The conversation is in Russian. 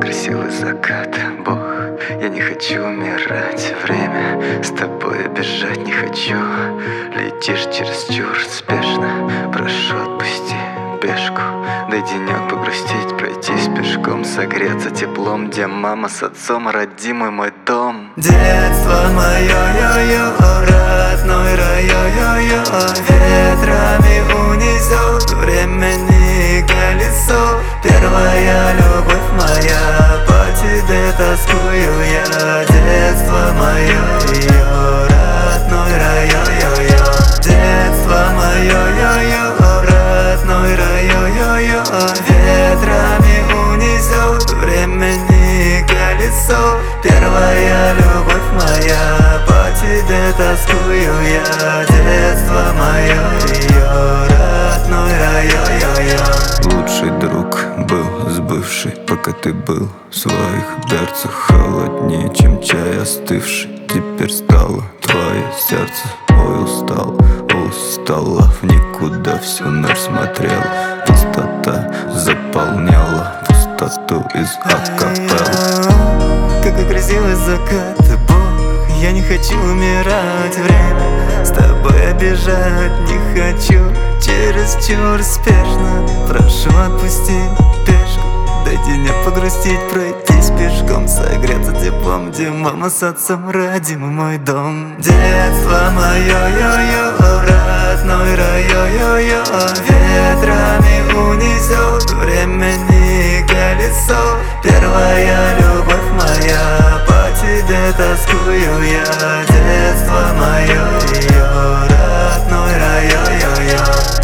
красивый закат, Бог, я не хочу умирать. Время с тобой бежать не хочу. Летишь чересчур спешно, прошу, отпусти пешку. Дай денек погрустить, пройтись пешком, согреться теплом, где мама с отцом, родимый мой дом. Детство мое, йо-йо, родной рай, йо-йо, ветрами унесет времени колесо. Первая любовь моя, по тебе тоскую я. Детство мое, йо, родной рай, йо-йо, детство мое, йо-йо, родной рай, йо-йо, ветрами унесет времени колесо. Первая любовь моя, по тебе тоскую я. Детство мое, йо, родной рай, йо-йо. Лучший друг был с бывшей, пока ты был в своих берцах. Холоднее, чем чай остывший, теперь стало твое сердце. Ой, устала в никуда, всю ночь смотрел. Пустота заполняла пустоту из акапелл. Какой красивый закат, Бог, я не хочу умирать. Время с тобой бежать не хочу. Чересчур спешно, прошу, отпусти пешку. Дай денег погрустить, пройтись пешком, согреться теплом, где мама с отцом, родимый мой дом. Детство мое, йо-йо, родной рай, йо-йо, ветрами унесет времени колесо. Первая любовь моя, по тебе тоскую я. Детство мое, йо, родной рай, йо-йо.